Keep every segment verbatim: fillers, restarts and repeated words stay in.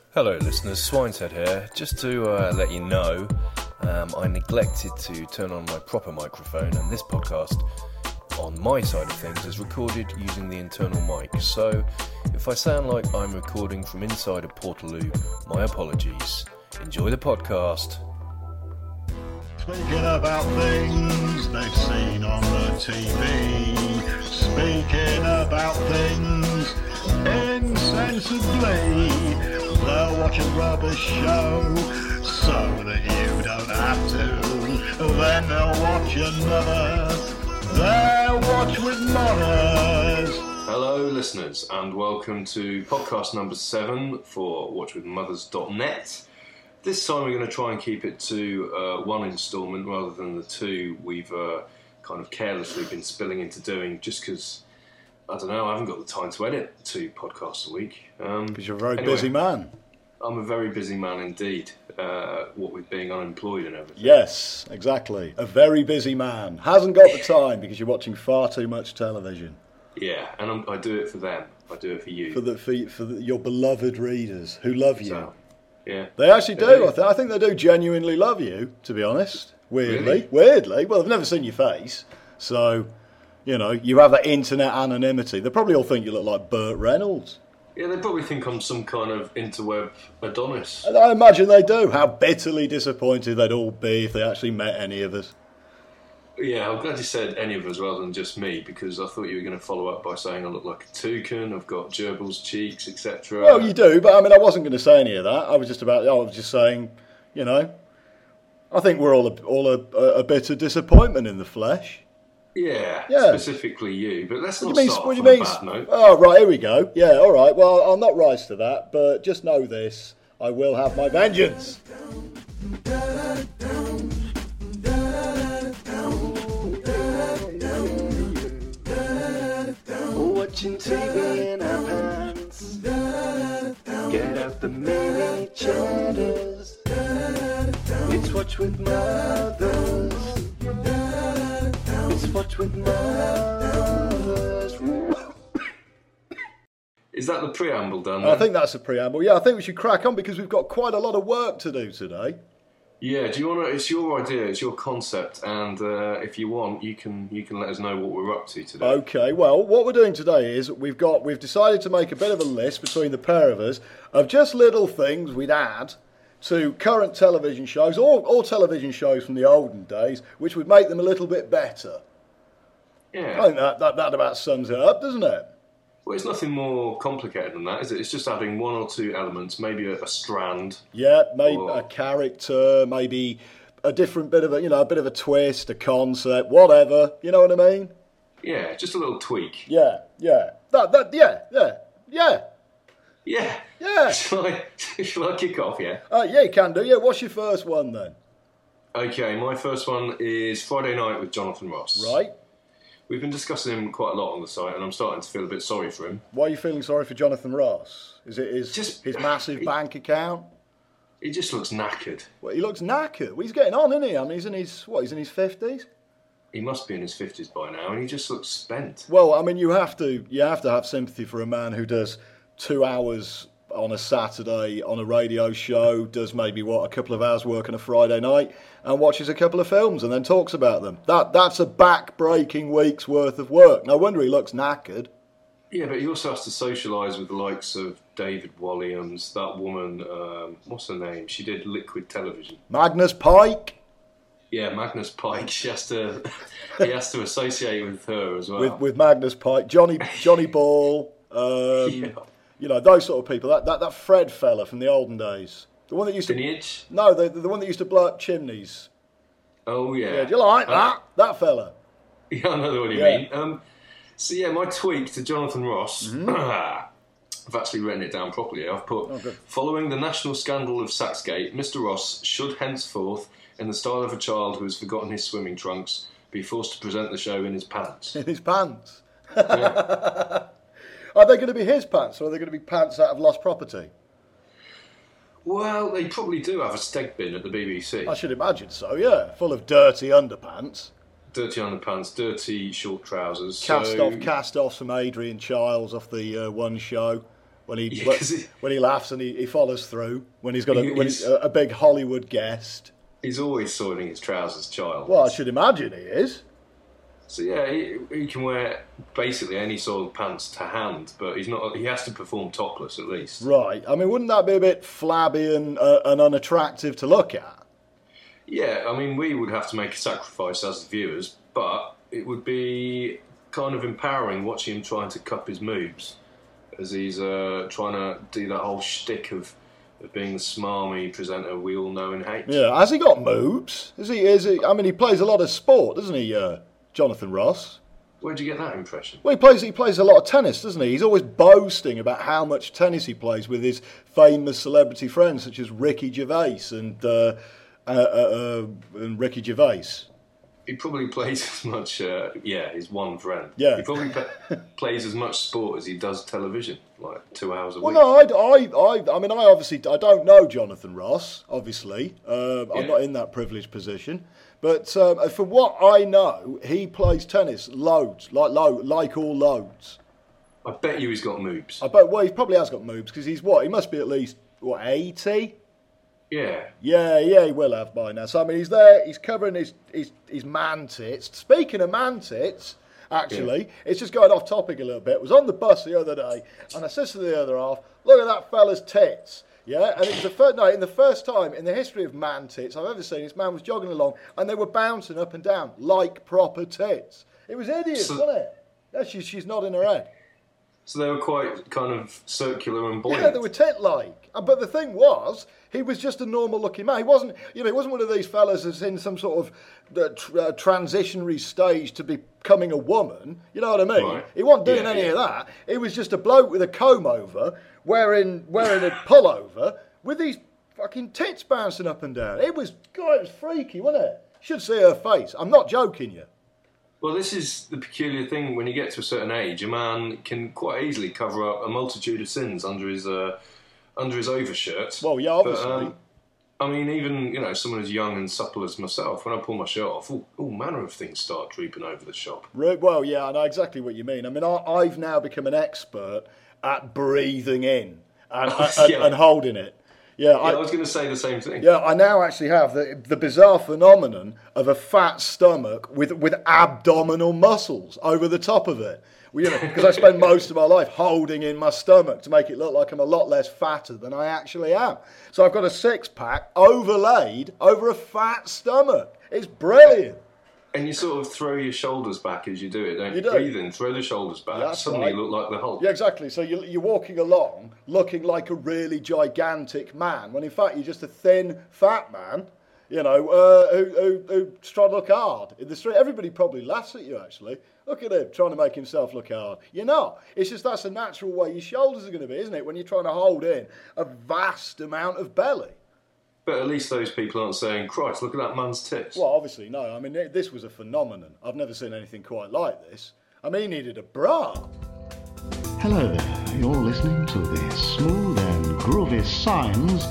Hello listeners, Swineshead here. Just to uh, let you know, um, I neglected to turn on my proper microphone, and this podcast, on my side of things, is recorded using the internal mic. So, if I sound like I'm recording from inside a Portaloo, my apologies. Enjoy the podcast. Speaking about things they've seen on the T V, speaking about things insensibly, they'll watch a rubbish show so that you don't have to. Then they'll watch another, they'll watch with mothers. Hello listeners, and welcome to podcast number seven for watch with mothers dot net. This time we're going to try and keep it to uh, one instalment rather than the two we've uh, kind of carelessly been spilling into doing, just because, I don't know, I haven't got the time to edit two podcasts a week. Um, because you're a very anyway, busy man. I'm a very busy man indeed, uh, what with being unemployed and everything. Yes, exactly. A very busy man. Hasn't got the time because you're watching far too much television. Yeah, and I'm, I do it for them. I do it for you. For the for, for the, your beloved readers who love you. So, yeah. They actually They do. do. I, th- I think they do genuinely love you, to be honest. Weirdly. Really? Weirdly. Well, they've never seen your face. So, you know, you have that internet anonymity. They probably all think you look like Burt Reynolds. Yeah, they probably think I'm some kind of interweb Adonis. And I imagine they do. How bitterly disappointed they'd all be if they actually met any of us. Yeah, I'm glad you said any of us rather than just me, because I thought you were going to follow up by saying I look like a toucan, I've got gerbil's cheeks, et cetera. Well, you do, but I mean, I wasn't going to say any of that. I was just about, I was just saying, you know, I think we're all a, all a, a bit of disappointment in the flesh. Yeah, Yeah. specifically you, but let's What not do you mean? start What off do on you a mean? bad note. Oh, right, here we go. Yeah, all right. Well, I'll not rise to that, but just know this: I will have my vengeance. Watching T V in our pants. Get out the mini chatters. It's Watch with Mothers. It's Watch with Mothers. Is that the preamble done? I then? think that's a preamble. Yeah, I think we should crack on because we've got quite a lot of work to do today. Yeah, do you want to? It's your idea, it's your concept, and uh, if you want, you can you can let us know what we're up to today. Okay, well, what we're doing today is we've got we've decided to make a bit of a list between the pair of us of just little things we'd add to current television shows or, or television shows from the olden days, which would make them a little bit better. Yeah. I think that, that, that about sums it up, doesn't it? Well, it's nothing more complicated than that, is it? It's just adding one or two elements, maybe a, a strand. Yeah, maybe Or- a character, maybe a different bit of a, you know, a bit of a twist, a concept, whatever. You know what I mean? Yeah, just a little tweak. Yeah, yeah. That, that, yeah, yeah, yeah, Yeah. yeah. Shall I, shall I kick off, yeah? Uh, yeah, you can do. Yeah, what's your first one then? Okay, my first one is Friday Night with Jonathan Ross. Right. We've been discussing him quite a lot on the site, and I'm starting to feel a bit sorry for him. Why are you feeling sorry for Jonathan Ross? Is it his, Just- his massive bank account? He just looks knackered. Well, he looks knackered. Well, he's getting on, isn't he? I mean, he's in his, what, he's in his fifties? He must be in his fifties by now, and he just looks spent. Well, I mean, you have to you have to have sympathy for a man who does two hours on a Saturday on a radio show, does maybe, what, a couple of hours work on a Friday night, and watches a couple of films and then talks about them. That That's a back-breaking week's worth of work. No wonder he looks knackered. Yeah, but he also has to socialise with the likes of David Walliams, that woman, um, what's her name? She did Liquid Television. Magnus Pike, Yeah, Magnus Pike. She has to, he has to associate with her as well. with, with Magnus Pike, Johnny Johnny Ball, um, Yeah. you know, those sort of people. That, that that Fred fella from the olden days. The one that used to... Lineage? No, the, the one that used to blow up chimneys. Oh, yeah. Yeah, do you like Uh, that? That fella. Yeah, I know what you Yeah. mean. Um, so, yeah, my tweak to Jonathan Ross, Mm-hmm. I've actually written it down properly. I've put, Oh, good. following the national scandal of Saxgate, Mister Ross should henceforth, in the style of a child who has forgotten his swimming trunks, be forced to present the show in his pants. In his pants. Yeah. Are they going to be his pants, or are they going to be pants out of lost property? Well, they probably do have a steg bin at the B B C. I should imagine so, yeah. Full of dirty underpants. Dirty underpants, dirty short trousers. Cast so, off, cast offs from Adrian Childs off the uh, One Show. when he Yeah, when, 'cause he- when he laughs and he, he follows through when he's got a, He- when he's- he's a, a big Hollywood guest. He's always soiling his trousers, child. Well, I should imagine he is. So yeah, he, he can wear basically any soiled pants to hand, but he's not. He has to perform topless at least. Right. I mean, wouldn't that be a bit flabby and uh, and unattractive to look at? Yeah, I mean, we would have to make a sacrifice as the viewers, but it would be kind of empowering watching him trying to cup his moves as he's uh, trying to do that whole shtick of, of being the smarmy presenter we all know and hate. Yeah. Has he got moves? Is he? Is he? I mean, he plays a lot of sport, doesn't he, uh, Jonathan Ross? Where'd you get that impression? Well, he plays. He plays a lot of tennis, doesn't he? He's always boasting about how much tennis he plays with his famous celebrity friends, such as Ricky Gervais and uh, uh, uh, uh, and Ricky Gervais. He probably plays as much, uh, yeah, his one friend. Yeah. He probably pa- plays as much sport as he does television, like two hours a Well, week. no, I, I, I, I mean, I obviously I don't know Jonathan Ross. Obviously, uh, I'm Yeah. not in that privileged position. But um, from what I know, he plays tennis loads, like low, like all loads. I bet you he's got moves. I bet. Well, he probably has got moves because he's what? He must be at least what eighty. Yeah. Yeah, yeah, he will have by now. So I mean, he's there. He's covering his his, his man tits. Speaking of man tits, actually, it's just going off topic a little bit. I was on the bus the other day, and I said to the other half, "Look at that fella's tits." Yeah, and it was the first no, in the first time in the history of man tits I've ever seen. This man was jogging along, and they were bouncing up and down like proper tits. It was hideous, So- wasn't it? Yeah, she's she's nodding her head. So they were quite kind of circular and buoyant. Yeah, they were tit-like. Uh, But the thing was, he was just a normal-looking man. He wasn't, you know, he wasn't one of these fellas that's in some sort of uh, tr- uh, transitionary stage to becoming a woman. You know what I mean? Right. He wasn't doing Yeah, any yeah. of that. He was just a bloke with a comb over, wearing wearing a pullover, with these fucking tits bouncing up and down. It was, God, it was freaky, wasn't it? Should see her face. I'm not joking you. Well, this is the peculiar thing. When you get to a certain age, a man can quite easily cover up a multitude of sins under his uh, under his overshirt. Well, yeah, obviously. But, um, I mean, even you know, someone as young and supple as myself, when I pull my shirt off, all, all manner of things start drooping over the shop. Re- Well, yeah, I know exactly what you mean. I mean, I, I've now become an expert at breathing in and, Oh, and, yeah. and holding it. Yeah, Yeah, I, I, was going to say the same thing. yeah, I now actually have the, the bizarre phenomenon of a fat stomach with, with abdominal muscles over the top of it. Well, you know, because I spend most of my life holding in my stomach to make it look like I'm a lot less fatter than I actually am. So I've got a six pack overlaid over a fat stomach. It's brilliant. And you sort of throw your shoulders back as you do it, don't you? You do. Breathe in, throw the shoulders back. That's Suddenly right. you look like the Hulk. Yeah, exactly. So you're, you're walking along looking like a really gigantic man, when in fact you're just a thin, fat man, you know, uh, who, who, who's trying to look hard in the street. Everybody probably laughs at you, actually. Look at him, trying to make himself look hard. You're not. It's just that's a natural way your shoulders are going to be, isn't it, when you're trying to hold in a vast amount of belly. But at least those people aren't saying, Christ, look at that man's tits. Well, obviously, no. I mean, it- this was a phenomenon. I've never seen anything quite like this. I mean, he needed a bra. Hello there, you're listening to the smooth and groovy sounds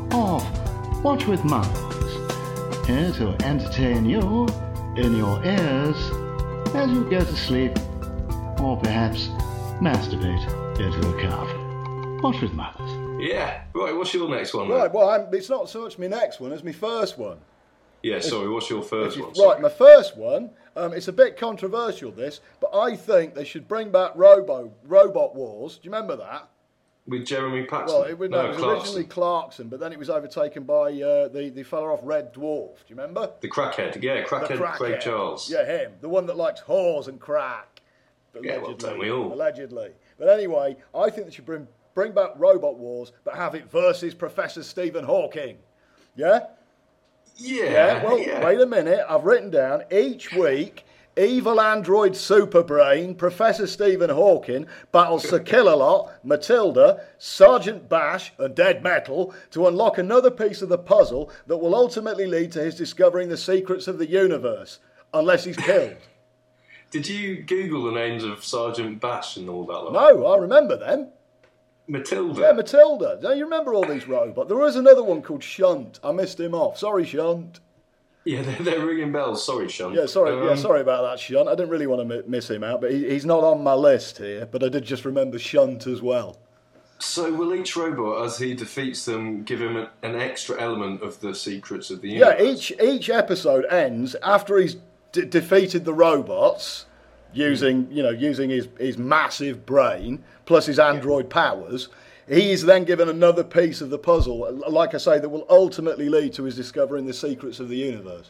of Watch with Mothers, here to entertain you in your ears as you go to sleep, or perhaps masturbate into a cup. Watch with Mothers. Yeah. Right, what's your next one, then? Right, well, I'm, it's not so much my next one as my first one. Yeah, sorry, what's your first If you- one? Right, Sorry. my first one, um, it's a bit controversial, this, but I think they should bring back Robo Robot Wars. Do you remember that? With Jeremy Paxton? Well, it, was- no, it was Clarkson. originally Clarkson, but then it was overtaken by uh, the, the fella off Red Dwarf. Do you remember? The crackhead, yeah, The crackhead, Craig crackhead. Charles. Yeah, him. The one that likes whores and crack. Yeah, well, don't we all? Allegedly. But anyway, I think they should bring, bring back Robot Wars, but have it versus Professor Stephen Hawking. Yeah? Yeah, Yeah, well, yeah. wait a minute. I've written down each week, evil android superbrain, Professor Stephen Hawking battles Sir Killalot, Matilda, Sergeant Bash, and Dead Metal to unlock another piece of the puzzle that will ultimately lead to his discovering the secrets of the universe, unless he's killed. Did you Google the names of Sergeant Bash and all that? Lot? No, I remember them. Matilda. Yeah, Matilda. Now, you remember all these robots. There was another one called Shunt. I missed him off. Sorry, Shunt. yeah, they're, they're ringing bells. Sorry, Sean. Yeah, sorry. yeah, Um, sorry about that, Shunt. I didn't really want to mi- miss him out, but he, he's not on my list here. But I did just remember Shunt as well. So will each robot, as he defeats them, give him an, an extra element of the secrets of the Yeah, universe? each each episode ends after he's d- defeated the robots using you know using his, his massive brain plus his android powers. He is then given another piece of the puzzle, like I say, that will ultimately lead to his discovering the secrets of the universe.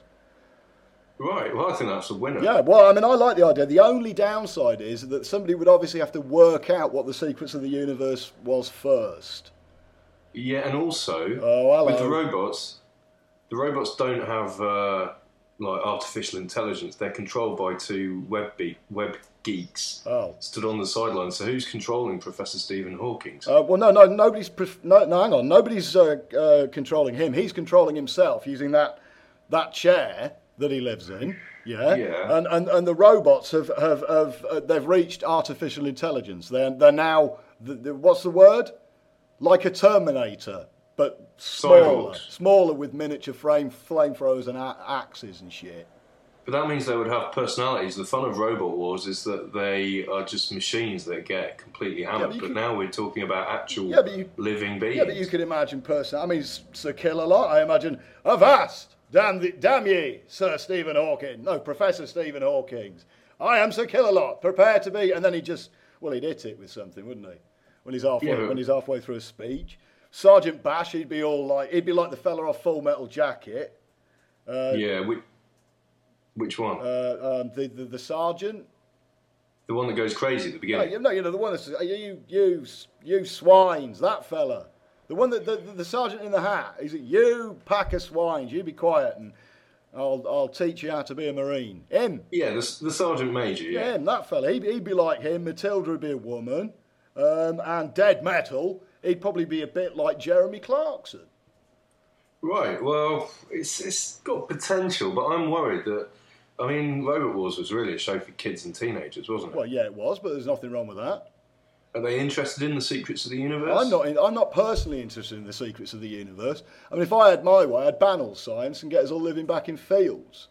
Right, well, I think that's a winner. Yeah, well, I mean, I like the idea. The only downside is that somebody would obviously have to work out what the secrets of the universe was first. Yeah, and also, Oh, hello. with the robots, the robots don't have uh, like artificial intelligence. They're controlled by two web, be- web geeks Oh. stood on the sidelines. So who's controlling Professor Stephen Hawking? Uh, well, no, no, nobody's. Pref- no, no, hang on. Nobody's uh, uh, controlling him. He's controlling himself using that that chair that he lives in. Yeah. Yeah. And and, and the robots have have, have uh, they've reached artificial intelligence. They're they're now the, the, what's the word? Like a Terminator, but smaller, Cyborgs. smaller with miniature frame flamethrowers and a- axes and shit. But that means they would have personalities. The fun of Robot Wars is that they are just machines that get completely hammered. but you but could- now we're talking about actual Yeah, but you- living beings. Yeah, but you could imagine person. I mean, Sir Kill-a-Lot. I imagine Avast, damn, the, damn ye, Sir Stephen Hawking. No, Professor Stephen Hawking. I am Sir Kill-a-Lot. Prepare to be, and then he just, well, he'd hit it with something, wouldn't he? When he's halfway, Yeah, but- when he's halfway through a speech. Sergeant Bash, he'd be all like, he'd be like the fella off Full Metal Jacket. yeah, which, which one? Uh, um, the, the the sergeant. the one that goes crazy at the No, beginning. you, no, you know the one that's you, you, you swines. That fella, the one that the, the sergeant in the hat. He's like, you pack of swines. You be quiet, and I'll I'll teach you how to be a marine. Him, Yeah, the, the Sergeant Major, yeah, yeah. him, that fella. He'd, he'd be like him. Matilda would be a woman, um, and Dead Metal. He'd probably be a bit like Jeremy Clarkson. Right, well, it's it's got potential, but I'm worried that, I mean, Robot Wars was really a show for kids and teenagers, wasn't it? Well, yeah, it was, but there's nothing wrong with that. Are they interested in the secrets of the universe? I'm not. In, I'm not personally interested in the secrets of the universe. I mean, if I had my way, I'd ban all science and get us all living back in fields.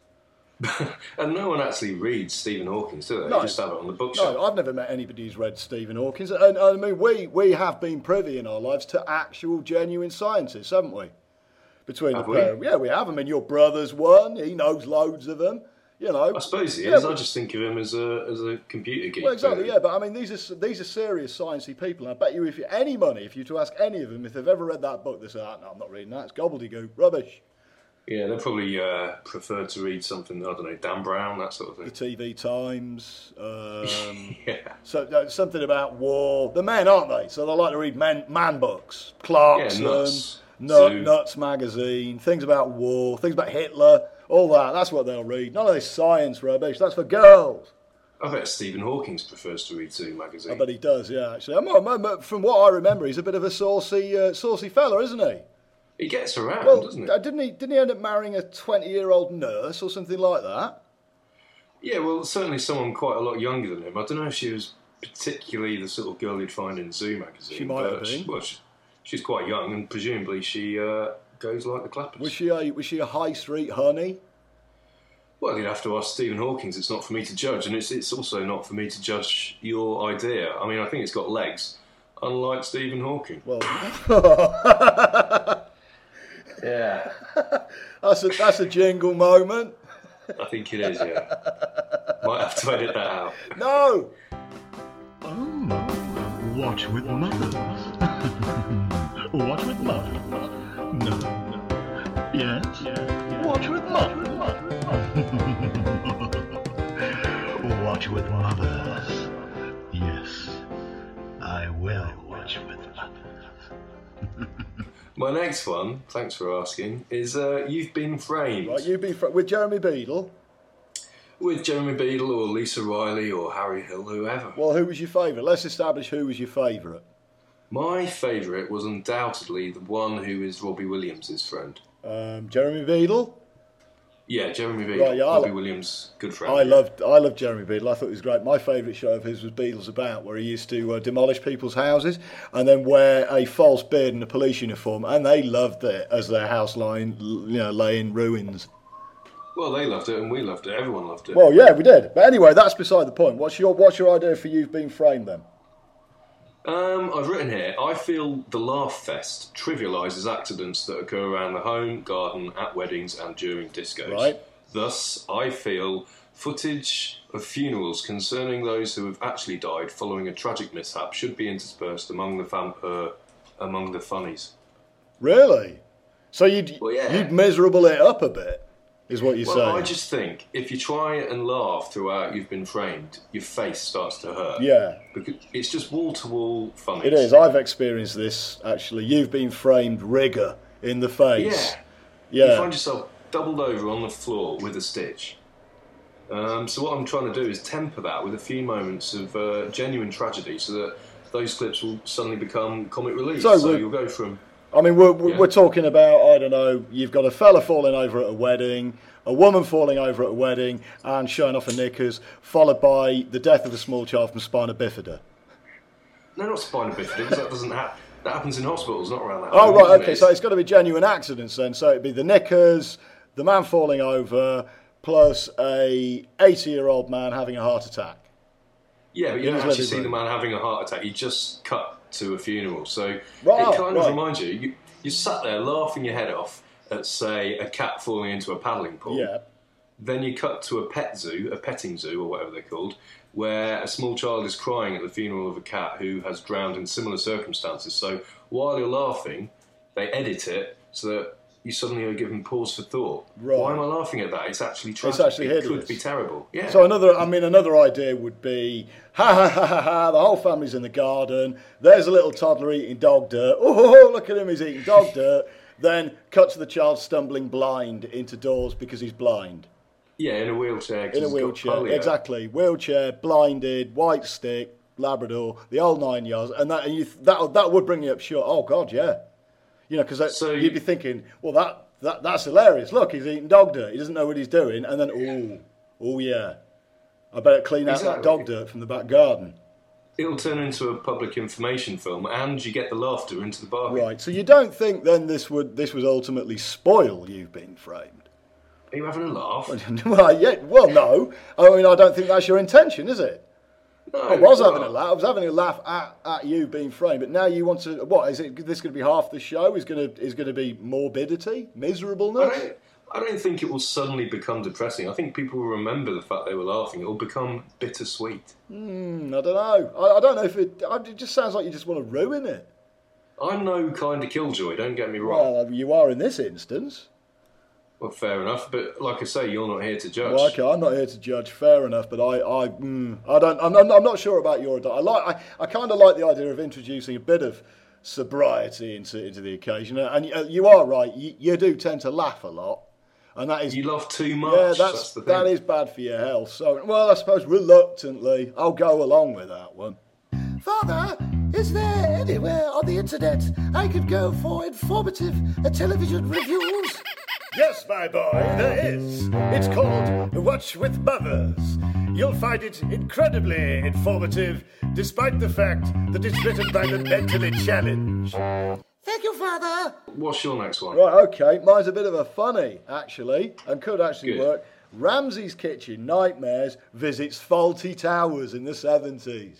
And no one actually reads Stephen Hawking, do they? No. They just have it on the bookshelf. No, I've never met anybody who's read Stephen Hawking. And, and I mean, we, we have been privy in our lives to actual, genuine scientists, haven't we? Between Have the we? pair, yeah, we have. I mean, your brother's one. He knows loads of them. You know. I suppose he Yeah, is. I but- just think of him as a as a computer geek. Well, exactly, really. yeah. But I mean, these are these are serious sciencey people. And I bet you, if you any money, if you were to ask any of them if they've ever read that book, they say, oh, "No, I'm not reading that. It's gobbledygook, rubbish." Yeah, they probably uh, prefer to read something, I don't know, Dan Brown, that sort of The thing. T V Times. Um, Yeah. So uh, something about war. The men, aren't they? So they like to read men man books. Clarkson, Yeah, Nuts, Nut, Zoo. Nuts magazine, things about war, things about Hitler, all that. That's what they'll read. None of this science rubbish. That's for girls. I bet Stephen Hawking prefers to read Zoo magazine. I bet he does. Yeah, actually, I'm, I'm, I'm- from what I remember, he's a bit of a saucy, uh, saucy fella, isn't he? He gets around, Well, doesn't he? uh, didn't he? Didn't he end up marrying a twenty-year-old nurse or something like that? Yeah, well, certainly someone quite a lot younger than him. I don't know if she was particularly the sort of girl you'd find in Zoo magazine. She might but have been. She, well, she, she's quite young, and presumably she uh, goes like the clappers. Was she a was she a high street honey? Well, you'd have to ask Stephen Hawking's. It's not for me to judge, and it's it's also not for me to judge your idea. I mean, I think it's got legs, unlike Stephen Hawking. Well, Yeah, that's a that's a jingle moment. I think it is. Yeah, might have to edit that out. No. Oh, watch with mothers. Watch with mothers. No, no. Yes? Watch with mothers. Watch with mothers. Yes, I will watch with mothers. My next one, thanks for asking, is uh, You've Been Framed. Right, you've been fr- with Jeremy Beadle. With Jeremy Beadle or Lisa Riley or Harry Hill, whoever. Well, who was your favourite? Let's establish who was your favourite. My favourite was undoubtedly the one who is Robbie Williams' friend. Um, Jeremy Beadle. Yeah, Jeremy Beadle, Right, yeah, I Robbie lo- Williams' good friend. I loved I loved Jeremy Beadle. I thought he was great. My favourite show of his was Beadle's About, where he used to uh, demolish people's houses and then wear a false beard and a police uniform, and they loved it as their house lying, you know, lay in ruins. Well, they loved it and we loved it. Everyone loved it. Well, yeah, we did. But anyway, that's beside the point. What's your what's your idea for You've Been Framed then? Um, I've written here, I feel the Laugh Fest trivialises accidents that occur around the home, garden, at weddings and during discos. Right. Thus, I feel footage of funerals concerning those who have actually died following a tragic mishap should be interspersed among the fam- uh, among the funnies. Really? So you'd, Well, yeah. you'd miserable it up a bit, is what you're Well, saying? I just think if you try and laugh throughout You've Been Framed, your face starts to hurt. Yeah. Because it's just wall-to-wall funny. It is. I've experienced this, actually. You've been framed rigor in the face. Yeah. Yeah. You find yourself doubled over on the floor with a stitch. Um, so what I'm trying to do is temper that with a few moments of uh, genuine tragedy so that those clips will suddenly become comic relief. So So, we're- you'll go from... I mean, we're, we're Yeah. we're talking about, I don't know, you've got a fella falling over at a wedding, a woman falling over at a wedding and showing off her knickers, followed by the death of a small child from spina bifida. No, not spina bifida, because that doesn't happen. That happens in hospitals, not around that. Oh, home, right, isn't okay, it? so it's got to be genuine accidents then. So it'd be the knickers, the man falling over, plus a eighty-year-old man having a heart attack. Yeah, but you In don't his actually living see the room. man having a heart attack. You just cut to a funeral. So Right, it kind right. of reminds you, you, you sat there laughing your head off at, say, a cat falling into a paddling pool. Yeah. Then you cut to a pet zoo, a petting zoo, or whatever they're called, where a small child is crying at the funeral of a cat who has drowned in similar circumstances. So while you're laughing, they edit it so that you suddenly are given pause for thought. Right. Why am I laughing at that? It's actually tragic. actually it hideous. could be terrible. Yeah. So another, I mean, another idea would be, ha ha ha ha ha, the whole family's in the garden, there's a little toddler eating dog dirt, oh, look at him, he's eating dog dirt, then cut to the child stumbling blind into doors because he's blind. Yeah, in a wheelchair. 'cause In a he's got wheelchair, polio. exactly. Wheelchair, blinded, white stick, Labrador, the old nine yards, and that and you, that that would bring you up short. Oh God, yeah, you know, because So you'd you- be thinking, well, that, that that's hilarious. Look, he's eating dog dirt. He doesn't know what he's doing, and then oh, oh yeah, I better clean out that Exactly. dog dirt from the back garden. It'll turn into a public information film, and you get the laughter into the bargain. Right. So you don't think then this would this would ultimately spoil You've Been Framed? Are you having a laugh? well, yeah. Well, no. I mean, I don't think that's your intention, is it? No. I was well, having a laugh. I was having a laugh at, at you being framed, but now you want to. What is it? This going to be half the show? Is going to is going to be morbidity, I miserableness? don't, I don't think it will suddenly become depressing. I think people will remember the fact they were laughing. It will become bittersweet. Hmm, I don't know. I, I don't know if it. It just sounds like you just want to ruin it. I'm no kind of killjoy, don't get me wrong. Well, you are in this instance. Well, fair enough, but like I say, you're not here to judge. Well, okay, I'm not here to judge. Fair enough, but I, I, mm, I don't. I'm, I'm I'm not sure about your. I like. I, I kind of like the idea of introducing a bit of sobriety into into the occasion, and you, you are right. You, you do tend to laugh a lot, and that is. You laugh too much. Yeah, that's, that's the thing. that is bad for your health. So, well, I suppose reluctantly, I'll go along with that one. Father, is there anywhere on the internet I could go for informative uh, television reviews? Yes, my boy, there is. It's called Watch with Mothers. You'll find it incredibly informative, despite the fact that it's written by the mentally challenged. Thank you, Father. What's your next one? Right, okay, mine's a bit of a funny, actually, and could actually Good. work. Ramsay's Kitchen Nightmares visits Faulty Towers in the seventies.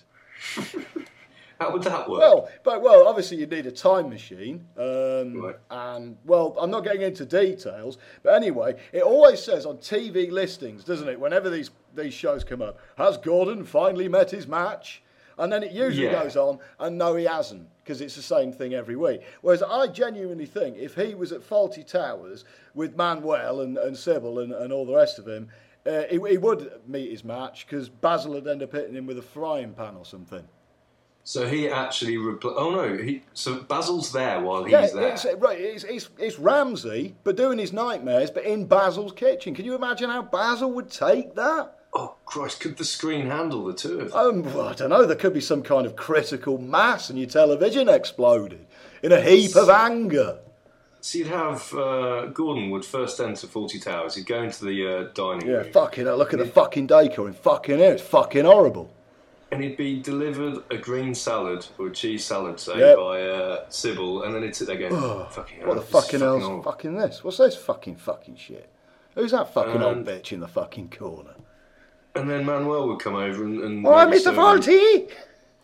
How would that work? Well, but well, obviously you need a time machine, um, Right. and well, I'm not getting into details, but anyway, it always says on T V listings, doesn't it? Whenever these these shows come up, has Gordon finally met his match? And then it usually Yeah. goes on, and no, he hasn't, because it's the same thing every week. Whereas I genuinely think if he was at Faulty Towers with Manuel and, and Sybil and, and all the rest of him, uh, he, he would meet his match, because Basil would end up hitting him with a frying pan or something. So he actually repl- Oh no, he. So Basil's there while he's Yeah, there. it's, right. It's, it's, it's Ramsay, but doing his nightmares, but in Basil's kitchen. Can you imagine how Basil would take that? Oh Christ! Could the screen handle the two of them? Um, well, I don't know. There could be some kind of critical mass, and your television exploded in a heap of anger. So you'd have uh, Gordon would first enter Faulty Towers. He'd go into the uh, dining Yeah, room, fucking hell, look at the fucking decor and fucking here. It's fucking horrible. and he'd be delivered a green salad or a cheese salad, say, Yep. by uh, Sybil, and then he'd sit there going, "Fucking hell, What the this is fucking hell's horrible." fucking this? What's this fucking fucking shit? Who's that fucking old And- bitch in the fucking corner? And then Manuel would come over and, and All right, maybe Mister serve him- Faulty.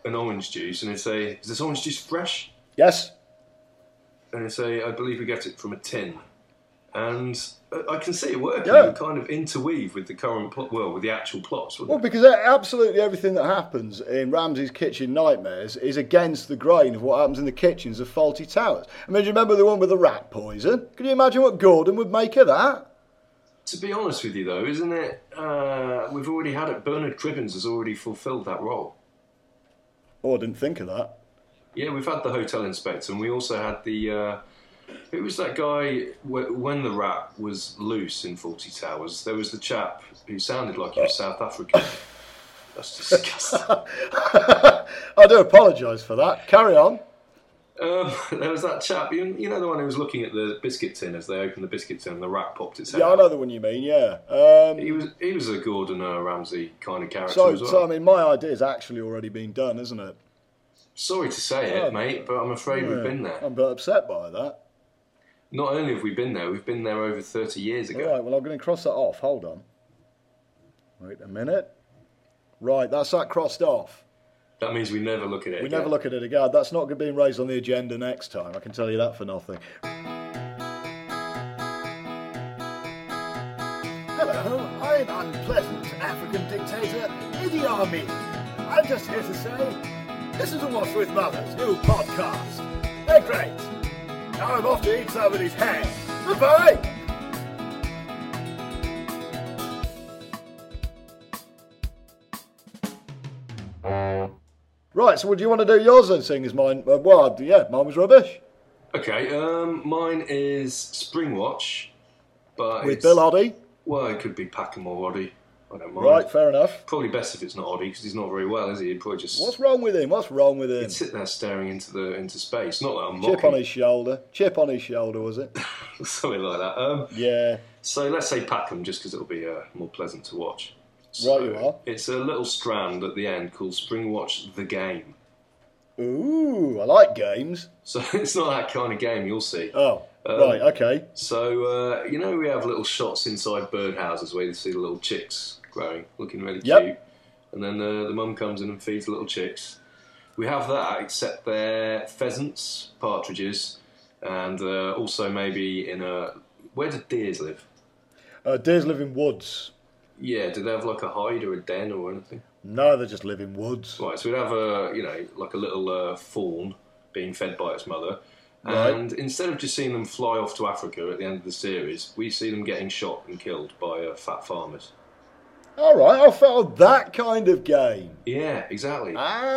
an orange juice and they'd say, "Is this orange juice fresh?" Yes. And they'd say, "I believe we get it from a tin." And I can see it working. Yeah. It kind of interweave with the current plot, well, with the actual plots, Well, wouldn't it? because absolutely everything that happens in Ramsay's Kitchen Nightmares is against the grain of what happens in the kitchens of Fawlty Towers. I mean, do you remember the one with the rat poison? Can you imagine what Gordon would make of that? To be honest with you, though, isn't it? Uh, we've already had it. Bernard Cribbins has already fulfilled that role. Oh, I didn't think of that. Yeah, we've had the hotel inspector, and we also had the. Uh, who was that guy wh- when the rat was loose in Fawlty Towers? There was the chap who sounded like he was South African. That's disgusting. I do apologise for that. Carry on. Um, there was that chap, you, you know, the one who was looking at the biscuit tin as they opened the biscuit tin and the rat popped its head Yeah, I out. know the one you mean, yeah. Um, He was he was a Gordon uh, Ramsay kind of character so, as well. so, I mean, my idea's actually already been done, isn't it? Sorry to say it, Oh, mate, but I'm afraid we've been there. I'm a bit upset by that. Not only have we been there, we've been there over thirty years ago. All right, well, I'm going to cross that off. Hold on. Wait a minute. Right, that's that crossed off. That means we never look at it We again. never look at it again. That's not going to be raised on the agenda next time. I can tell you that for nothing. Hello, I'm unpleasant African dictator Idi Amin. I'm just here to say, listen to Watch with Mother's new podcast. They're great. Now I'm off to eat somebody's head. Goodbye! Right, so what do you want to do yours then, seeing as mine... Uh, well, yeah, mine was rubbish. Okay, um, mine is Springwatch, but With it's, Bill Oddie. well, it could be Packham or Oddie. I don't mind. Right, fair enough. Probably best if it's not Oddie because he's not very well, is he? He'd probably just What's wrong with him? What's wrong with him? he'd sit there staring into the into space. Not that I'm Chip mocking, on his shoulder. Chip on his shoulder, was it? something like that. Um, Yeah. so let's say Packham just because it'll be uh, more pleasant to watch. Right So you are. It's a little strand at the end called Springwatch the Game. Ooh, I like games. So it's not that kind of game, you'll see. Oh, Um, right, okay. So, uh, you know, we have little shots inside birdhouses where you see the little chicks growing, looking really Yep. cute. And then uh, the mum comes in and feeds the little chicks. We have that, except they're pheasants, partridges, and uh, also maybe in a... Where do deers live? Uh, deers live in woods. Yeah, do they have like a hide or a den or anything? No, they just live in woods. Right, so we'd have a, you know, like a little uh, fawn being fed by its mother. Right. And instead of just seeing them fly off to Africa at the end of the series, we see them getting shot and killed by uh, fat farmers. All right, I found that kind of game. Yeah, exactly.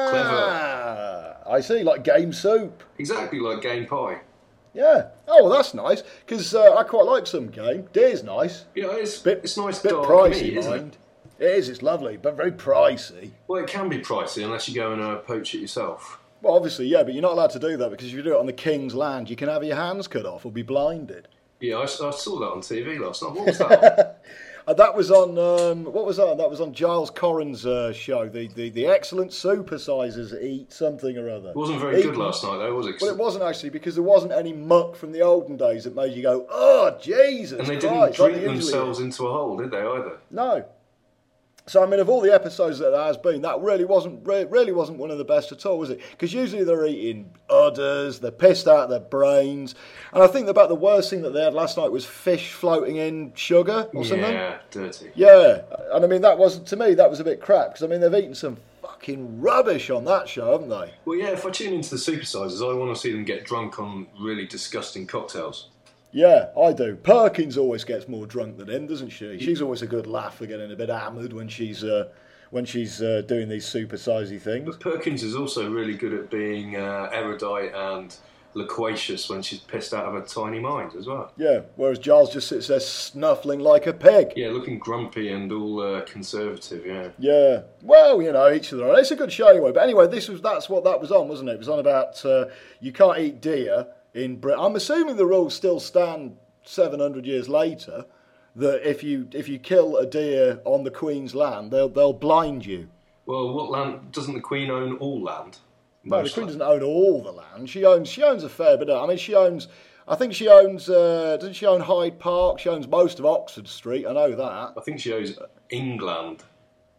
Ah, I see, like game soup. Exactly like Game Pie. Yeah. Oh, well, that's nice, because uh, I quite like some game. Deer's nice. You know, it's, Bit, it's nice bit dark pricey, meat, isn't it? mind. It is, it's lovely, but very pricey. Well, it can be pricey unless you go and uh, poach it yourself. Well, obviously, yeah, but you're not allowed to do that, because if you do it on the king's land, you can have your hands cut off or be blinded. Yeah, I, I saw that on T V last night. What was that on? Uh, that was on, um, what was that? That was on Giles Corran's uh, show, the, the, the excellent supersizers eat something or other. It wasn't very Eat- good last night, though, was it? Well, it wasn't actually, because there wasn't any muck from the olden days that made you go, oh, Jesus and they Christ, didn't like drink they usually themselves is. into a hole, did they, either? No. So I mean, of all the episodes that there has been, that really wasn't re- really wasn't one of the best at all, was it? Because usually they're eating udders, they're pissed out of their brains, and I think about the worst thing that they had last night was fish floating in sugar or something. Yeah, dirty. Yeah, and I mean that wasn't to me that was a bit crap because I mean they've eaten some fucking rubbish on that show, haven't they? Well, yeah, if I tune into the supersizers, I want to see them get drunk on really disgusting cocktails. Yeah, I do. Perkins always gets more drunk than him, doesn't she? She's always a good laugh for getting a bit hammered when she's uh, when she's uh, doing these supersizey things. But Perkins is also really good at being uh, erudite and loquacious when she's pissed out of her tiny mind as well. Yeah, whereas Giles just sits there snuffling like a pig. Yeah, looking grumpy and all uh, conservative, yeah. Yeah, well, you know, each of their own. It's a good show anyway. But anyway, this was that's what that was on, wasn't it? It was on about uh, you can't eat deer in Britain. I'm assuming the rules still stand seven hundred years later. That if you if you kill a deer on the Queen's land, they'll they'll blind you. Well, what land... Doesn't the Queen own all land? No, the Most Queen land. doesn't own all the land. She owns she owns a fair bit. Of, I mean, she owns. I think she owns. Uh, doesn't she own Hyde Park? She owns most of Oxford Street. I know that. I think she owns England.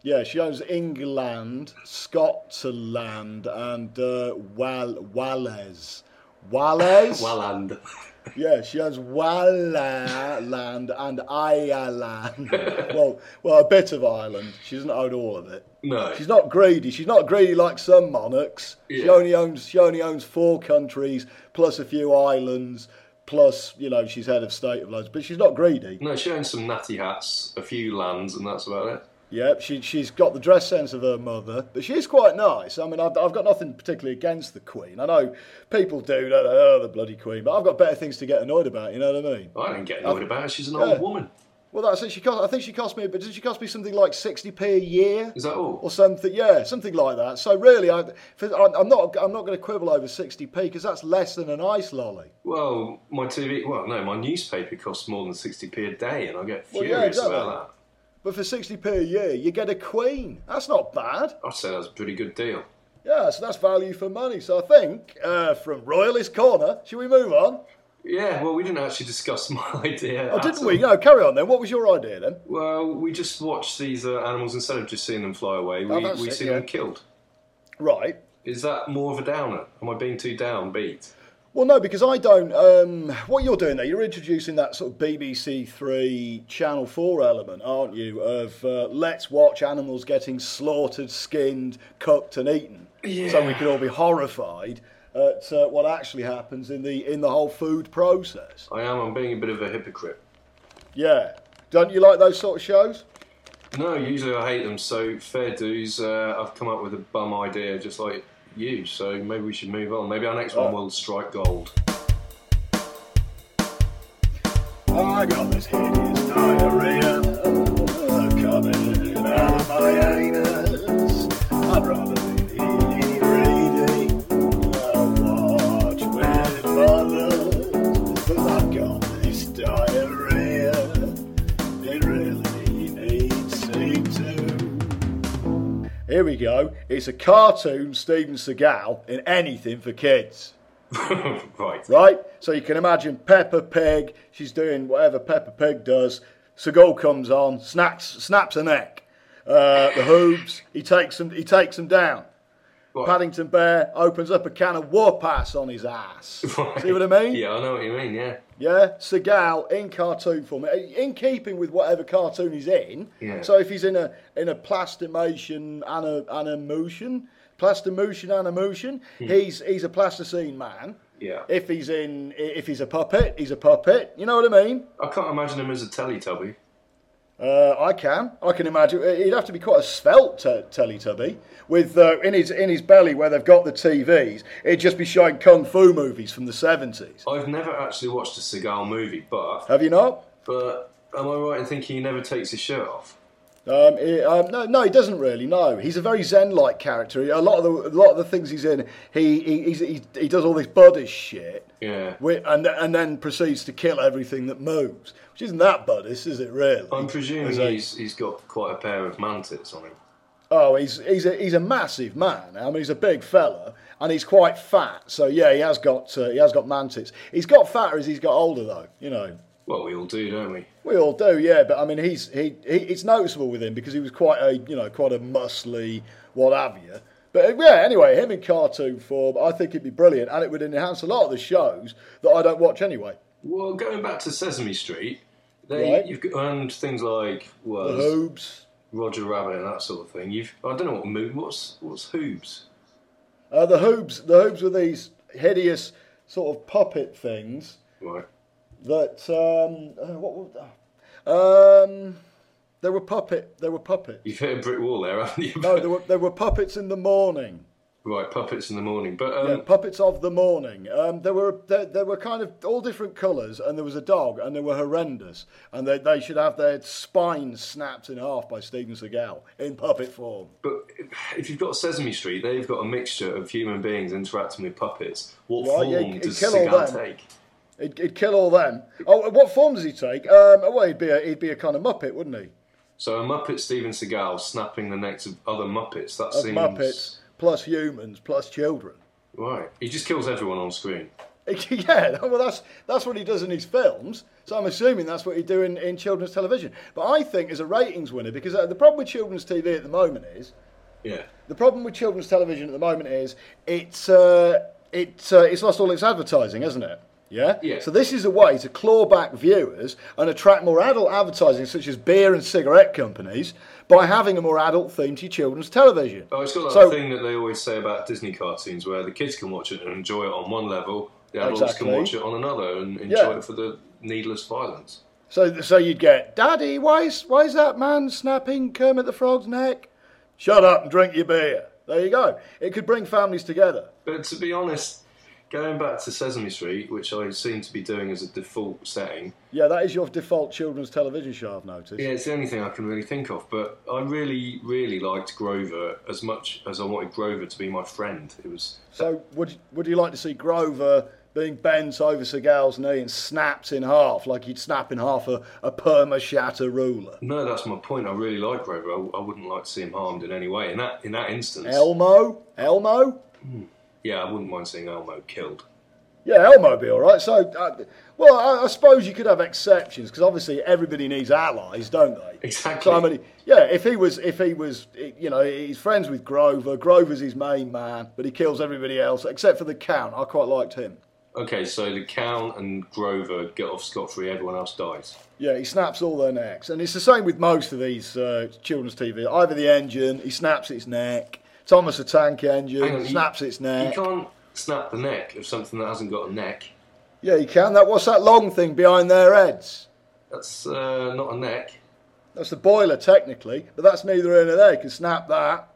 Yeah, she owns England, Scotland, and uh, Wal Wales. Wales? Walland. Yeah, she owns Walland and Ireland. well, well, a bit of Ireland. She doesn't own all of it. No. She's not greedy. She's not greedy like some monarchs. Yeah. She only owns. She only owns four countries plus a few islands. Plus, you know, she's head of state of loads. But she's not greedy. No, she owns some natty hats, a few lands, and that's about it. Yep, she, she's got the dress sense of her mother, but she's quite nice. I mean, I've, I've got nothing particularly against the Queen. I know people do, don't they? Oh, the bloody Queen, but I've got better things to get annoyed about, you know what I mean? I don't get annoyed I've, about her, she's an yeah. old woman. Well, that's it. She cost, I think she cost me, but did she cost me something like sixty p a year? Is that all? Or something, yeah, something like that. So really, I, for, I'm not I'm not going to quibble over sixty p because that's less than an ice lolly. Well, my T V, well, no, my newspaper costs more than sixty p a day, and I get Well, furious yeah, exactly. about that. But for sixty p a year, you get a Queen. That's not bad. I'd say that's a pretty good deal. Yeah, so that's value for money. So I think, uh, from Royalist Corner, should we move on? Yeah, well, we didn't actually discuss my idea. Oh, at didn't all. we? No, carry on then. What was your idea then? Well, we just watched these uh, animals, instead of just seeing them fly away, we, Oh, that's we it, see yeah. them killed. Right. Is that more of a downer? Am I being too downbeat? Well, no, because I don't. Um, what you're doing there, you're introducing that sort of B B C Three, Channel Four element, aren't you? Of uh, let's watch animals getting slaughtered, skinned, cooked, and eaten, Yeah. so we can all be horrified at uh, what actually happens in the in the whole food process. I am, I'm being a bit of a hypocrite. Yeah, don't you like those sort of shows? No, usually I hate them, so fair dues. Uh, I've come up with a bum idea just like you, so maybe we should move on. Maybe our next one Oh. will strike gold. I got this hideous diarrhea coming out of my anus. I'd rather be reading a Watch with Mothers, 'cause I've got this diarrhea. It really needs seeing to. Here we go. It's a cartoon Steven Seagal in anything for kids. Right. Right? So you can imagine Peppa Pig, she's doing whatever Peppa Pig does. Seagal comes on, snaps, snaps a neck. Uh, the Hoobs, he takes them, he takes them down. Right. Paddington Bear opens up a can of whoop ass on his ass. Right. See what I mean? Yeah, I know what you mean, yeah. Yeah, Seagal in cartoon form, in keeping with whatever cartoon he's in. Yeah. So if he's in a in a plastimation ana, animation, plastimation animation, he's he's a plasticine man. Yeah. If he's in, if he's a puppet, he's a puppet. You know what I mean? I can't imagine him as a Teletubby. Uh, I can, I can imagine. He'd have to be quite a svelte t- Teletubby with uh, in his in his belly where they've got the T Vs. It'd just be showing kung fu movies from the seventies. I've never actually watched a Seagal movie, but Have you not? but am I right in thinking he never takes his shirt off? Um, he, um, no, no, he doesn't really. No, he's a very Zen-like character. A lot of the, a lot of the things he's in, he he he's, he, he does all this Buddhist shit, Yeah. wi- and and then proceeds to kill everything that moves, which isn't that Buddhist, is it? Really? I'm presuming As a- he's he's got quite a pair of mantids on him. Oh, he's he's a he's a massive man. I mean, he's a big fella, and he's quite fat. So yeah, he has got uh, he has got mantids. He's got fatter as he's got older, though. You know. Well, we all do, don't we? We all do, yeah. But I mean, he's he, he it's noticeable with him because he was quite a you know quite a muscly what have you. But yeah, anyway, him in cartoon form, I think it'd be brilliant, and it would enhance a lot of the shows that I don't watch anyway. Well, going back to Sesame Street, they Right. you've got and things like The well, Hoobs, Roger Rabbit and that sort of thing. You've I don't know what move what's what's Hoobs. uh, the Hoobs, the Hoobs were these hideous sort of puppet things Right. that um, uh, what were um, they were puppet, they were puppets. You've hit a brick wall there, haven't you? No, there were there were puppets in the morning. Right, puppets in the morning. But um, Yeah, puppets of the morning. Um, there were there, there were kind of all different colours, and there was a dog, and they were horrendous, and they they should have their spines snapped in half by Steven Seagal in puppet form. But if you've got Sesame Street, they've got a mixture of human beings interacting with puppets. What Right, yeah, form it'd does kill all Seagal them. take? He'd, he'd kill all them. Oh, what form does he take? Um, well, he'd be a, he'd be a kind of Muppet, wouldn't he? So a Muppet Steven Seagal snapping the necks of other Muppets. That Of seems Muppets plus humans plus children. right. He just kills everyone on screen. Yeah, well, that's that's what he does in his films. So I'm assuming that's what he'd do in, in children's television. But I think as a ratings winner, because uh, the problem with children's T V at the moment is, Yeah. the problem with children's television at the moment is it's uh, it's uh, it's lost all its advertising, hasn't it? Yeah? Yeah. So this is a way to claw back viewers and attract more adult advertising, such as beer and cigarette companies, by having a more adult theme to children's television. Oh, it's got that So- thing that they always say about Disney cartoons, where the kids can watch it and enjoy it on one level, the adults Exactly. can watch it on another and enjoy Yeah. it for the needless violence. So, so you'd get, Daddy, why is, why is that man snapping Kermit the Frog's neck? Shut up and drink your beer. There you go. It could bring families together. But to be honest, going back to Sesame Street, which I seem to be doing as a default setting, Yeah, that is your default children's television show, I've noticed. yeah, it's the only thing I can really think of. But I really, really liked Grover as much as I wanted Grover to be my friend. It was So would would you like to see Grover being bent over Seagal's knee and snapped in half, like he'd snap in half a, a perma shatter ruler? no, that's my point. I really like Grover. I, I wouldn't like to see him harmed in any way. In that, in that instance, Elmo? Elmo? yeah, I wouldn't mind seeing Elmo killed. Yeah, Elmo would be all right. So, uh, well, I, I suppose you could have exceptions, because obviously everybody needs allies, don't they? Exactly. So, I mean, yeah, if he was, if he was, you know, he's friends with Grover. Grover's his main man, but he kills everybody else except for the Count. I quite liked him. Okay, so the Count and Grover get off scot-free, everyone else dies. Yeah, he snaps all their necks, and it's the same with most of these uh, children's T V. Either the engine, he snaps its neck. Thomas the Tank Engine Hang on, you- snaps its You neck. can't snap the neck of something that hasn't got a neck. Yeah, you can. That what's that long thing behind their heads? That's uh, not a neck. That's the boiler, technically, but that's neither here nor there. You can snap that.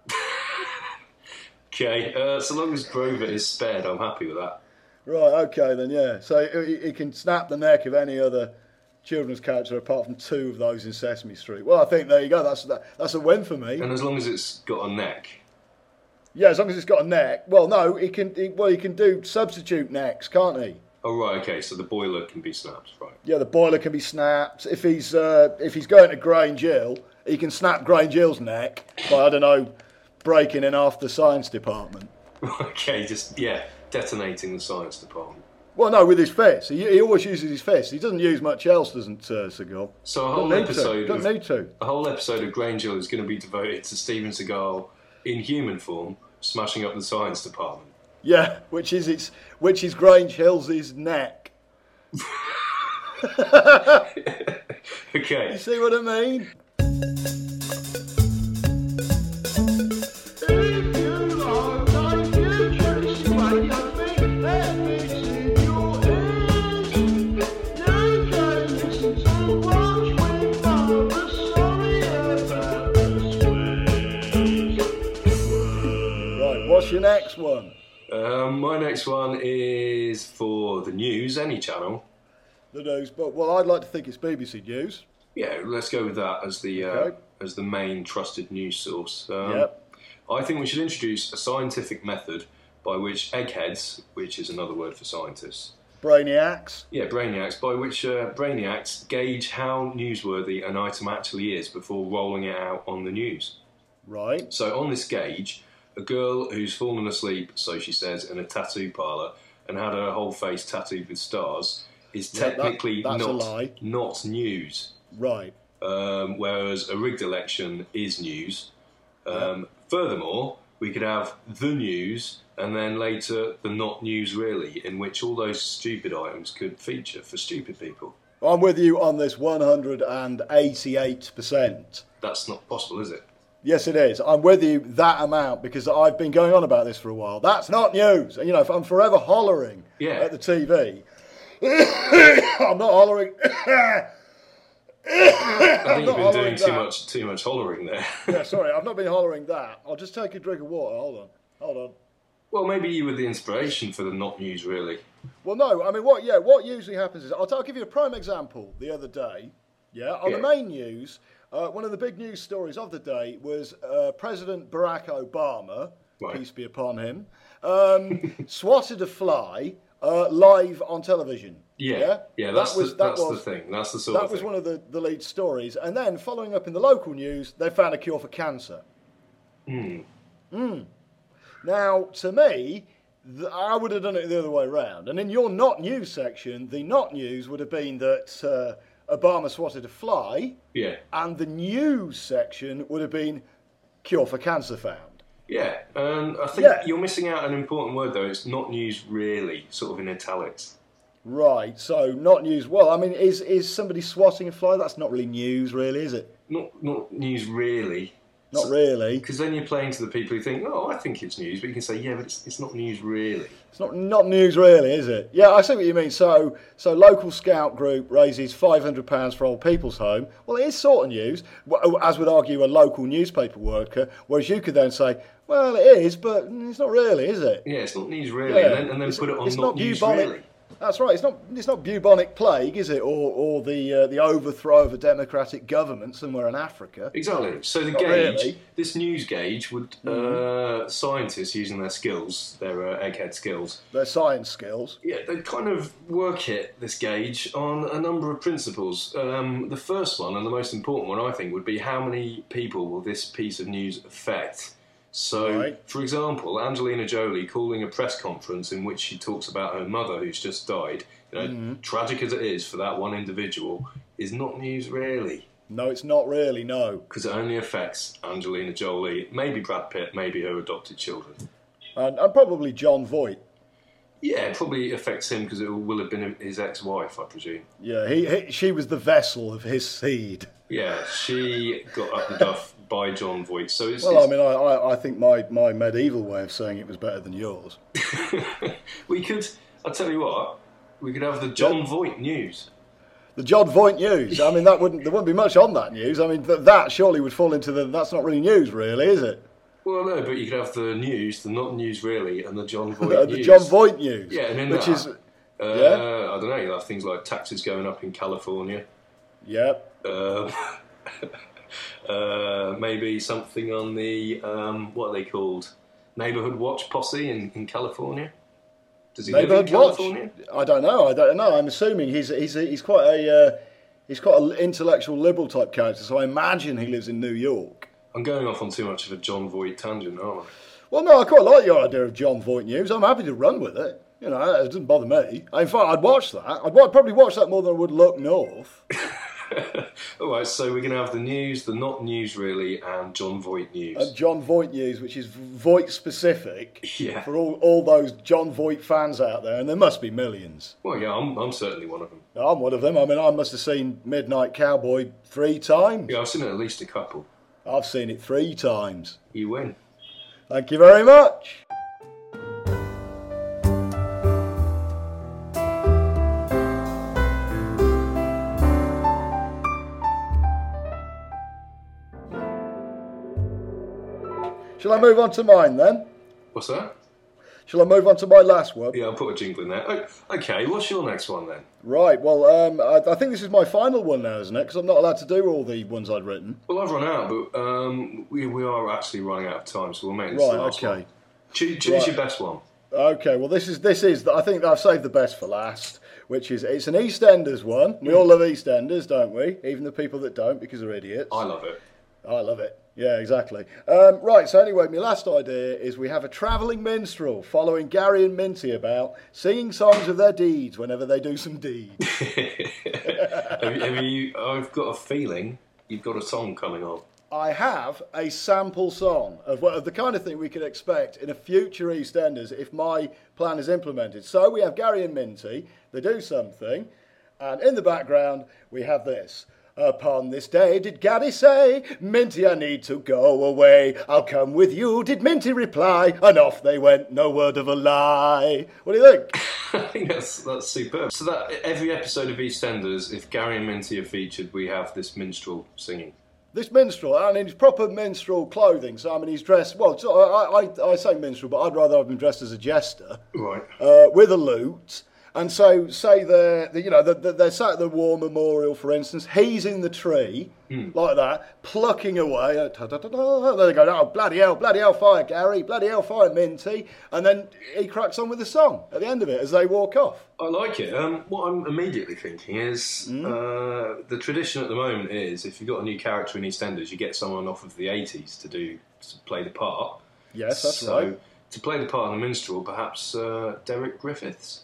Okay, uh, so long as Grover is spared, I'm happy with that. Right, okay then, yeah. So he, he can snap the neck of any other children's character apart from two of those in Sesame Street. Well, I think there you go. That's that, that's a win for me. And as long as it's got a neck. Yeah, as long as it's got a neck. Well, no, he can. He, well, he can do substitute necks, can't he? Oh right, okay, so the boiler can be snapped, right. Yeah, the boiler can be snapped. If he's uh, if he's going to Grange Hill, he can snap Grange Hill's neck by, I don't know, breaking in half the science department. Okay, just, yeah, detonating the science department. Well, no, with his fist. He, he always uses his fist. He doesn't use much else, doesn't uh, Seagal? So a whole Don't need episode to. Don't of, need to. a whole episode of Grange Hill is going to be devoted to Steven Seagal in human form smashing up the science department. Yeah, which is its which is Grange Hill's neck. Okay. You see what I mean? If you like life, you choose to wake up big habits in your ears. You can listen to Watch with Mother. Sorry about the swears. Right, what's your next one? Um, my next one is for the news, any channel. The news, but well, I'd like to think it's B B C News. Yeah, let's go with that as the uh, Okay. as the main trusted news source. Um, Yep. I think we should introduce a scientific method by which eggheads, which is another word for scientists, Brainiacs. yeah, brainiacs, by which uh, brainiacs gauge how newsworthy an item actually is before rolling it out on the news. Right. So on this gauge, a girl who's fallen asleep, so she says, in a tattoo parlour and had her whole face tattooed with stars is Yeah, that- technically that's a not lie. not news. Right. Um, whereas a rigged election is news. Um, Furthermore, we could have the news and then later the not news really, in which all those stupid items could feature for stupid people. I'm with you on this one hundred eighty-eight percent. That's not possible, is it? Yes, it is. I'm with you that amount because I've been going on about this for a while. That's not news. And, you know, I'm forever hollering Yeah. at the T V. I'm not hollering. I think not you've been hollering doing too that. much too much hollering there. Yeah, sorry, I've not been hollering that. I'll just take a drink of water. Hold on. Hold on. Well, maybe you were the inspiration for the not news really. Well, no, I mean, what? Yeah, what usually happens is I'll, t- I'll give you a prime example. The other day, yeah, on the Yeah. main news, uh, one of the big news stories of the day was uh, President Barack Obama, Right. peace be upon him, um, swatted a fly uh, live on television. Yeah, yeah, that's, that was the, that that's was the thing. That's the sort that of was thing. one of the, the lead stories, and then following up in the local news, they found a cure for cancer. Hmm. Mm. Now, to me, th- I would have done it the other way around. And in your not news section, the not news would have been that uh, Obama swatted a fly. Yeah. And the news section would have been cure for cancer found. Yeah, and I think Yeah. you're missing out an important word though. It's not news really, sort of in italics. Right, so not news. Well, I mean, is is somebody swatting a fly? That's not really news, really, is it? Not not news really. Not really. Because then you're playing to the people who think, oh, I think it's news, but you can say, yeah, but it's, it's not news really. It's not not news, really, is it? Yeah, I see what you mean. So, so local scout group raises five hundred pounds for Old People's Home. Well, it is sort of news, as would argue a local newspaper worker. Whereas you could then say, well, it is, but it's not really, is it? Yeah, it's not news really, Yeah. and then, and then It's- put it on it's not, not news bubonic- really. That's right. It's not it's not bubonic plague, is it? Or or the uh, the overthrow of a democratic government somewhere in Africa. Exactly. So the Not gauge, really. this news gauge, would uh, scientists using their skills, their uh, egghead skills, Their science skills. yeah, they kind of work it, this gauge, on a number of principles. Um, the first one, and the most important one, I think, would be how many people will this piece of news affect? So, Right. for example, Angelina Jolie calling a press conference in which she talks about her mother who's just died, you know, Mm-hmm. tragic as it is for that one individual, is not news really, No, it's not really. No. because it only affects Angelina Jolie, maybe Brad Pitt, maybe her adopted children. And, and probably John Voight. Yeah, it probably affects him because it will have been his ex-wife, I presume. Yeah, he, he she was the vessel of his seed. Yeah, she got up the duff by John Voight. So it's, Well, I it's mean, I, I, I think my, my medieval way of saying it was better than yours. we could. I'll tell you what. We could have the John Voight news. The John Voight news. I mean, that wouldn't there wouldn't be much on that news. I mean, th- that surely would fall into the. That's not really news, really, is it? Well, no, but you could have the news, the not news really, and the John Voight Uh, news. the John Voight news. Yeah, and in which that, is uh, yeah. I don't know. You'll have things like taxes going up in California. yeah. Um, uh, maybe something on the um, what are they called? Neighborhood Watch posse in, in California. Does he live in Neighbourhood Watch. California? I don't know. I don't know. I'm assuming he's he's he's quite a uh, he's quite an intellectual liberal type character. So I imagine he lives in New York. I'm going off on too much of a John Voight tangent, aren't I? Well, no, I quite like your idea of John Voight news. I'm happy to run with it. You know, it doesn't bother me. In fact, I'd watch that. I'd wa- probably watch that more than I would Look North. All right, so we're going to have the news, the not news really, and John Voight news. And John Voight news, which is Voight specific Yeah. for all, all those John Voight fans out there, and there must be millions. Well, yeah, I'm, I'm certainly one of them. I'm one of them. I mean, I must have seen Midnight Cowboy three times. Yeah, I've seen at least a couple. I've seen it three times. You win. Thank you very much. Shall I move on to mine then? What's that? Shall I move on to my last one? Yeah, I'll put a jingle in there. Oh, okay, what's your next one then? Right, well, um, I, I think this is my final one now, isn't it? Because I'm not allowed to do all the ones I'd written. Well, I've run out, but um, we, we are actually running out of time, so we'll make this Right, the last okay. one. Choose, choose Right. your best one. Okay, well, this is this is I think I've saved the best for last, which is it's an EastEnders one. We all love EastEnders, don't we? Even the people that don't, because they're idiots. I love it. I love it. Yeah, exactly. Um, right, so anyway, my last idea is we have a travelling minstrel following Gary and Minty about singing songs of their deeds whenever they do some deeds. have, you, have you? I've got a feeling you've got a song coming on. I have a sample song of, of the kind of thing we could expect in a future EastEnders if my plan is implemented. So we have Gary and Minty, they do something, and in the background we have this. Upon this day did Gary say, Minty, I need to go away. I'll come with you, did Minty reply, and off they went, no word of a lie. What do you think? I think that's that's superb. So that every episode of EastEnders, if Gary and Minty are featured, we have this minstrel singing. This minstrel, and in his proper minstrel clothing, so I mean he's dressed, well, so I, I, I say minstrel, but I'd rather have him dressed as a jester, Right. uh, with a lute. And so, say they're, the, you know, they're, they're sat at the War Memorial, for instance. He's in the tree, Hmm. like that, plucking away. uh, ta-ta-ta-ta, Then they go, oh, bloody hell, bloody hell fire, Gary, bloody hell fire, Minty. And then he cracks on with the song at the end of it as they walk off. I like it. Um, what I'm immediately thinking is uh, the tradition at the moment is if you've got a new character in EastEnders, you get someone off of the eighties to do to play the part. Yes, that's so right. to play the part of the minstrel, perhaps uh, Derek Griffiths.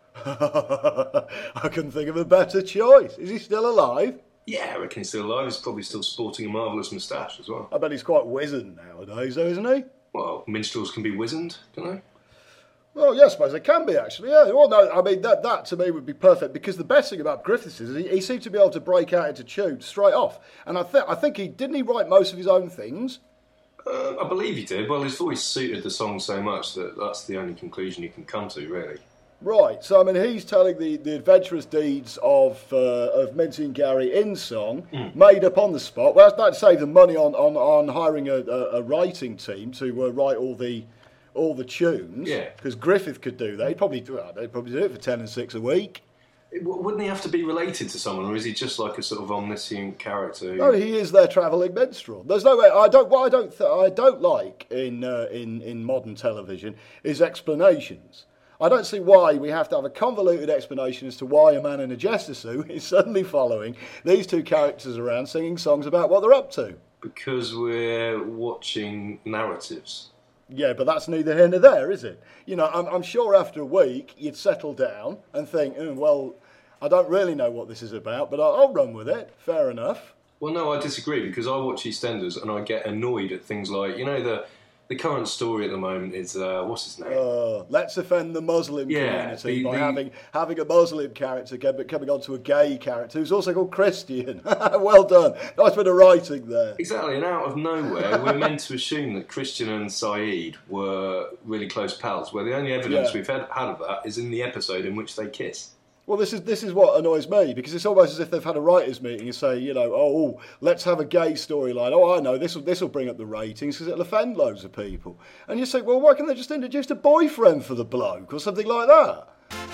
I couldn't think of a better choice. Is he still alive? Yeah, I reckon he's still alive. He's probably still sporting a marvellous moustache as well. I bet he's quite wizened nowadays, though, isn't he? Well, minstrels can be wizened, can't they? Well, yeah, I suppose they can be, actually. Yeah. Well, no, I mean, that, that to me would be perfect, because the best thing about Griffiths is he, he seemed to be able to break out into tune straight off. And I, th- I think he, didn't he write most of his own things? Uh, I believe he did. Well, his voice suited the song so much that that's the only conclusion you can come to, really. Right, so I mean, he's telling the, the adventurous deeds of uh, of Minty and Gary in song, mm. made up on the spot. Well, that's not to save them money on, on, on hiring a, a, a writing team to uh, write all the all the tunes. Yeah, because Griffith could do that. He'd probably do it. They'd probably do it for ten and six a week. It, wouldn't he have to be related to someone, or is he just like a sort of omniscient character? Who... No, he is their travelling minstrel. There's no way. I don't. What I don't. Th- I don't like in uh, in in modern television is explanations. I don't see why we have to have a convoluted explanation as to why a man in a jester suit is suddenly following these two characters around singing songs about what they're up to. Because we're watching narratives. Yeah, but that's neither here nor there, is it? You know, I'm, I'm sure after a week you'd settle down and think, oh, well, I don't really know what this is about, but I'll, I'll run with it. Fair enough. Well, no, I disagree, because I watch EastEnders and I get annoyed at things like, you know, the... The current story at the moment is, uh, what's his name? Uh, let's offend the Muslim yeah, community the, by the... having having a Muslim character coming on to a gay character who's also called Christian. Well done. Nice bit of writing there. Exactly, and out of nowhere, we're meant to assume that Christian and Saeed were really close pals, where the only evidence yeah. we've had, had of that is in the episode in which they kiss. Well, this is this is what annoys me, because it's almost as if they've had a writers' meeting and say, you know, oh, let's have a gay storyline. Oh, I know, this will this will bring up the ratings because it'll offend loads of people. And you say, well, why can't they just introduce a boyfriend for the bloke or something like that?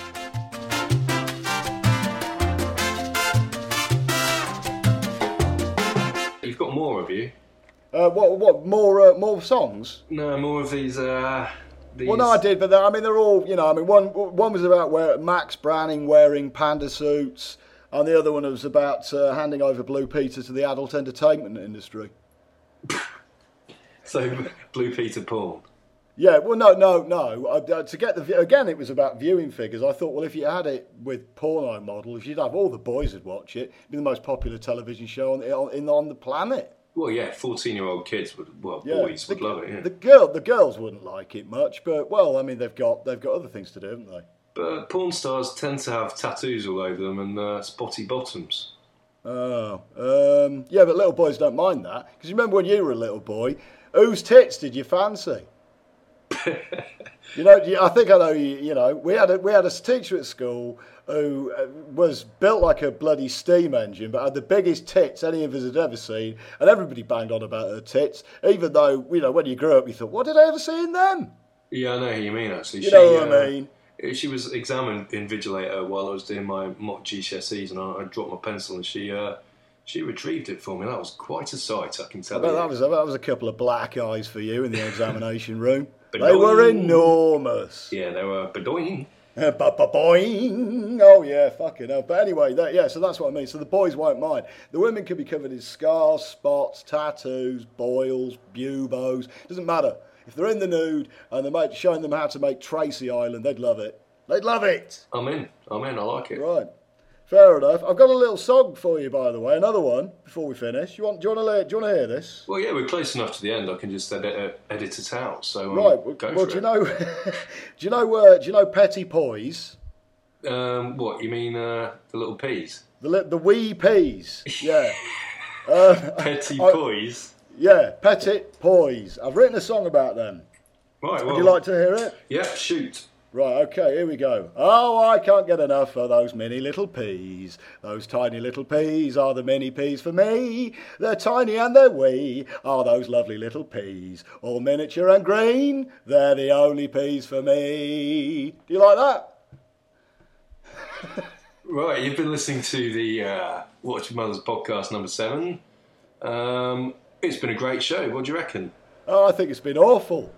You've got more, have you? Uh, what what more uh, more songs? No, more of these. Uh... These... Well, no, I did, but I mean, they're all, you know, I mean, one one was about where Max Browning wearing panda suits, and the other one was about uh, handing over Blue Peter to the adult entertainment industry. So, Blue Peter porn? Yeah, well, no, no, no. Uh, to get the again, it was about viewing figures. I thought, well, if you had it with porno models, you'd have all the boys would watch it. It'd be the most popular television show on the, on, on the planet. Well, yeah, fourteen-year-old kids would, well, yeah, boys the, would love it. Yeah. The girl, the girls wouldn't like it much, but well, I mean, they've got they've got other things to do, haven't they? But porn stars tend to have tattoos all over them and uh, spotty bottoms. Oh, um, yeah, but little boys don't mind that, because you remember when you were a little boy, whose tits did you fancy? You know, I think I know. You, you know, we had a we had a teacher at school who was built like a bloody steam engine, but had the biggest tits any of us had ever seen, and everybody banged on about her tits. Even though, you know, when you grew up, you thought, what did I ever see in them? Yeah, I know who you mean. Actually, you she, know what uh, I mean. She was exam invigilator while I was doing my mock G C S Es, and I, I dropped my pencil, and she uh, she retrieved it for me. That was quite a sight, I can tell I bet you. that was that was a couple of black eyes for you in the examination room. They were enormous. Yeah, they were bedoing. Uh, boing. Oh yeah, fucking hell. But anyway, that, yeah. So that's what I mean. So the boys won't mind. The women can be covered in scars, spots, tattoos, boils, buboes. Doesn't matter. If they're in the nude and they're showing them how to make Tracy Island, they'd love it. They'd love it. I'm in. I'm in. I like it. Right. Fair enough. I've got a little song for you, by the way. Another one before we finish. You want? Do you want to? Do you want to hear this? Well, yeah, we're close enough to the end. I can just edit, uh, edit it out. So um, right. Well, go well for do it. you know? do you know? Uh, do you know Petty Poise? Um, what you mean? Uh, the little peas? The li- the wee peas. Yeah. uh, Petty I, Poise. Yeah, Petit Poise. I've written a song about them. Right. Well, would you like to hear it? Yeah. Shoot. Right, okay, here we go. Oh, I can't get enough of those mini little peas. Those tiny little peas are the mini peas for me. They're tiny and they're wee, are those lovely little peas. All miniature and green, they're the only peas for me. Do you like that? Right, you've been listening to the uh, Watch With Mothers podcast number seven. Um, it's been a great show. What do you reckon? Oh, I think it's been awful.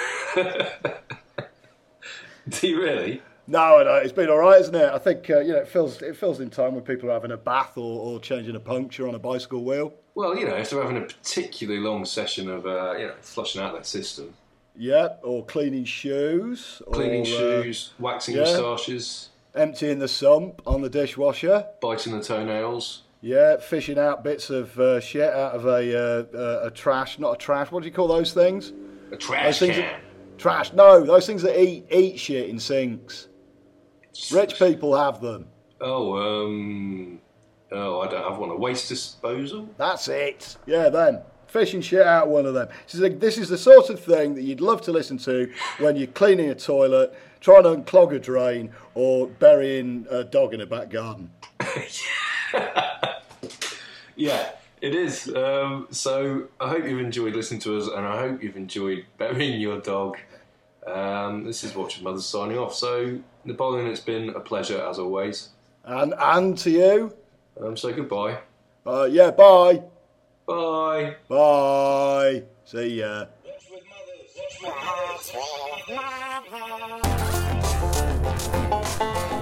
Do you really? No, no, it's been all right, isn't it? I think uh, you know it fills it fills in time when people are having a bath or, or changing a puncture on a bicycle wheel. Well, you know, if they're having a particularly long session of uh, you know flushing out their system. Yep, or cleaning shoes. Cleaning or, shoes, uh, waxing yeah. moustaches. Emptying the sump on the dishwasher. Biting the toenails. Yeah, fishing out bits of uh, shit out of a, uh, uh, a trash, not a trash, what do you call those things? A trash those can. That, trash, no, those things that eat eat shit in sinks. Rich people have them. Oh, um... Oh, I don't have one. A waste disposal? That's it. Yeah, then. Fishing shit out one of them. This is, a, this is the sort of thing that you'd love to listen to when you're cleaning a toilet, trying to unclog a drain, or burying a dog in a back garden. Yeah, it is. Um, so I hope you've enjoyed listening to us, and I hope you've enjoyed burying your dog. Um, this is Watch With Mothers signing off. So, Napoleon, it's been a pleasure as always. And and to you. Um, so goodbye. Uh, yeah, bye. Bye. Bye. See ya. Watch with mothers. Watch with mothers.